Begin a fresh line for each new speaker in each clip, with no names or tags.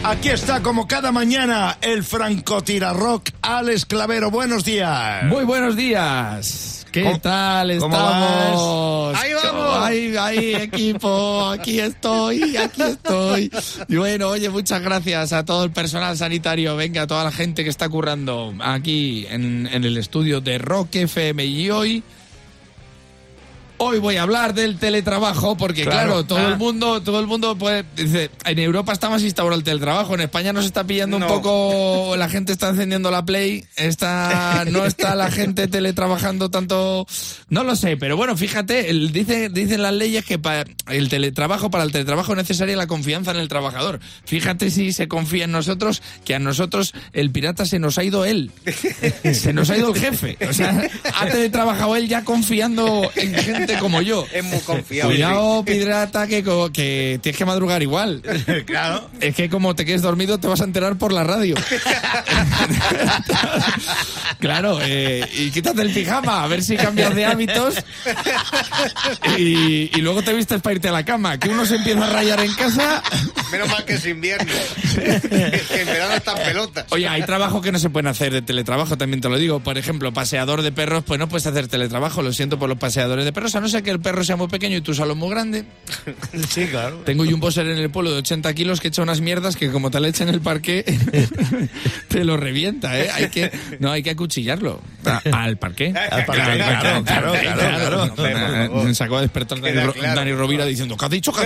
Aquí está como cada mañana el francotirarrock Alex Clavero. Buenos días.
Muy buenos días. ¿Qué tal estamos?
Vas? ¡Ahí vamos!
Ahí, equipo, aquí estoy. Y bueno, oye, muchas gracias a todo el personal sanitario, venga, a toda la gente que está currando aquí en el estudio de Rock FM. Y hoy voy a hablar del teletrabajo porque, claro, todo el mundo pues, dice, en Europa está más instaurado el teletrabajo, en España nos está pillando un poco, la gente está encendiendo la Play, no está la gente teletrabajando tanto, no lo sé, pero bueno, fíjate, dicen las leyes que para el teletrabajo es necesaria la confianza en el trabajador. Fíjate si se confía en nosotros, que a nosotros el pirata se nos ha ido él, se nos ha ido el jefe, o sea, ha teletrabajado él ya confiando en gente como yo.
Es muy confiable.
Cuidado, pirata, que tienes que madrugar igual.
Claro.
Es que como te quedes dormido te vas a enterar por la radio. Claro, y quítate el pijama, a ver si cambias de hábitos. Y luego te vistes para irte a la cama, que uno se empieza a rayar en casa.
Menos mal que es invierno. Que en verano están pelotas.
Oye, hay trabajo que no se pueden hacer de teletrabajo, también te lo digo. Por ejemplo, paseador de perros, pues no puedes hacer teletrabajo. Lo siento por los paseadores de perros, a no ser que el perro sea muy pequeño y tu salón muy grande.
Sí, claro.
Tengo yo un bosser en el pueblo de 80 kilos que echa unas mierdas que como te le echen en el parque te lo revienta, ¿eh? Hay que acuchillarlo. Al parque.
Claro.
Me sacó a despertar Dani Rovira diciendo, ¿qué has dicho?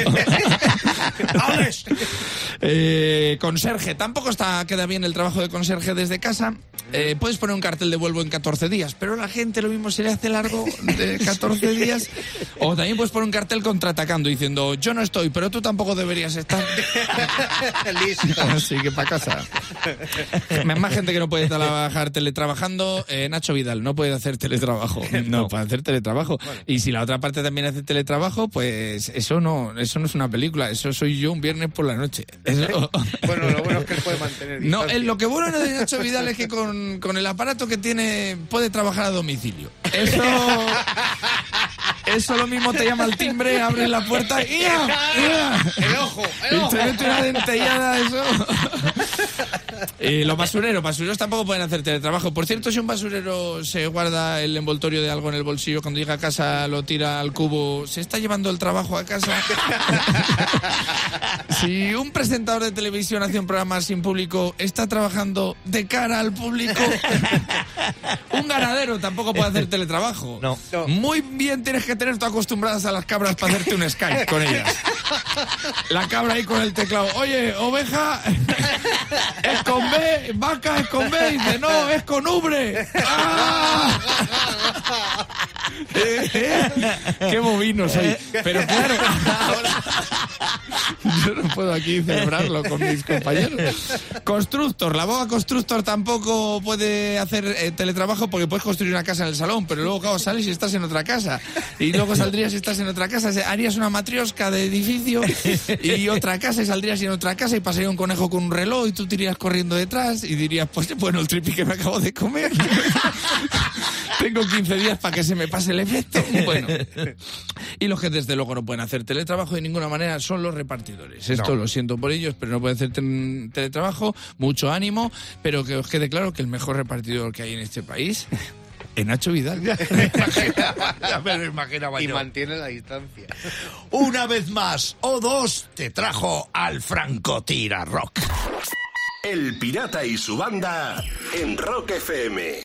Conserje, tampoco queda bien el trabajo de conserje desde casa. Puedes poner un cartel de vuelvo en 14 días, pero la gente lo mismo se le hace largo de 14 días. O también puedes poner un cartel contraatacando diciendo, yo no estoy, pero tú tampoco deberías estar.
Listo.
Así que para casa. Más gente que no puede trabajar teletrabajando. Nacho Vidal no puede hacer teletrabajo. No puede hacer teletrabajo. Bueno. Y si la otra parte también hace teletrabajo, pues eso no es una película. Eso soy yo un viernes por la noche. Eso...
Bueno, lo bueno es que él puede mantener distancia.
Lo que bueno de Nacho Vidal es que con el aparato que tiene puede trabajar a domicilio. Eso lo mismo te llama al timbre, abres la puerta y
el ojo.
Y te mete una dentellada, eso. Los basureros tampoco pueden hacer teletrabajo. Por cierto, si un basurero se guarda el envoltorio de algo en el bolsillo, cuando llega a casa lo tira al cubo, ¿se está llevando el trabajo a casa? Si un presentador de televisión hace un programa sin público, ¿está trabajando de cara al público? Un ganadero tampoco puede hacer teletrabajo.
No.
Muy bien tienes que tener tú acostumbradas a las cabras para hacerte un Skype con ellas. La cabra ahí con el teclado. Oye, oveja es con B, vaca es con B. Y dice, no, es con ubre. ¡Ah! Qué bovino soy. Pero claro, yo no puedo aquí celebrarlo con mis compañeros. Constructor, la boga Constructor tampoco puede hacer teletrabajo porque puedes construir una casa en el salón, pero luego claro, sales y estás en otra casa. Y luego saldrías y estás en otra casa, harías una matriosca de edificio y otra casa y saldrías en otra casa y pasaría un conejo con un reloj y tú te irías corriendo detrás y dirías, pues bueno, el tripi que me acabo de comer. Tengo 15 días para que se me pase el efecto. Bueno, y los que desde luego no pueden hacer teletrabajo de ninguna manera son los repartidores. Esto lo siento por ellos, pero no pueden hacer teletrabajo. Mucho ánimo, pero que os quede claro que el mejor repartidor que hay en este país es Nacho Vidal.
Ya me lo imaginaba yo.
Y mantiene la distancia.
Una vez más, O2 te trajo al francotirarrock.
El Pirata y su banda en Rock FM.